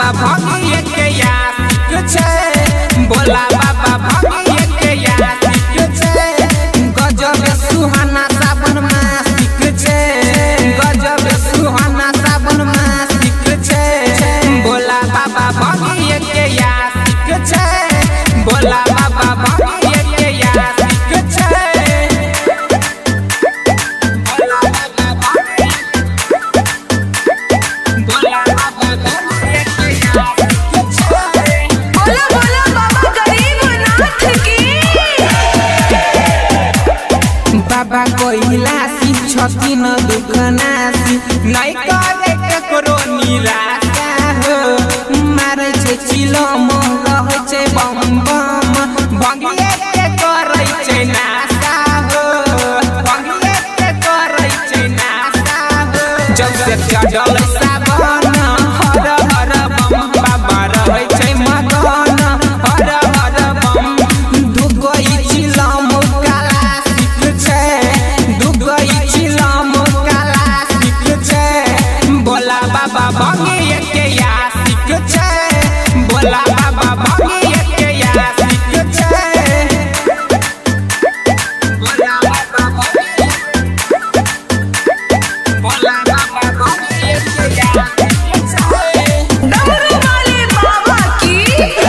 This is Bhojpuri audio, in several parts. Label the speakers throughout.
Speaker 1: भगिए के यासिक छे भोला बाबा भगिए के यासिक छे गजब सुहाना सावन मासिक छे गजब सुहाना सावन मासिक छे भोला बाबा भगिए के यासिक छे भोला बाबा भगिए के यासिक छे भोला बाबा भोला बाबा भगिए के यासिक छे
Speaker 2: बोला बोला बाबा गरीबनाथ की।
Speaker 1: बाबा कोइलासी छथिन दुख नासी नहीं करे ककरो निराशा हो मारे छे चिलम रहै छे बम बम भंगिए के करै छे नासा हो भंगिए के करै छे नासा हो जब से चढ़ल सावन हर हर बम बाबा रहै छे मगन हर हर बम दुगई चिलम काला सिक छे दुगई चिलम काला सिक छे भोला बाबा भगिए के यासिक छे भोला बाबा भगिए के यासिक छे भोला बाबा भगिए भोला बाबा भगिए के यासिक छे
Speaker 2: डमरू वाले बाबा की।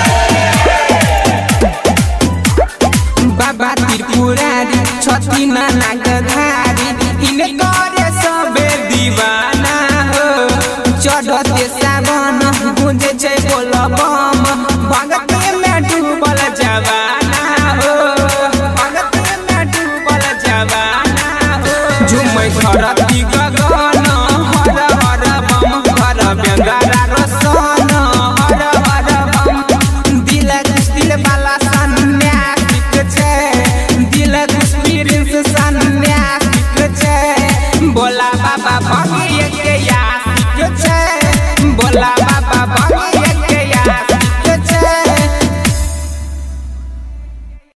Speaker 1: बाबा त्रिपुरारी छथिन नागधारी इनकर सबे दीवाना हो चढ़ते सावन गुंजे छे बोल बम भगती में डूबल जवाना हो भगती में डूबल जवाना हो झूमै धरती गगन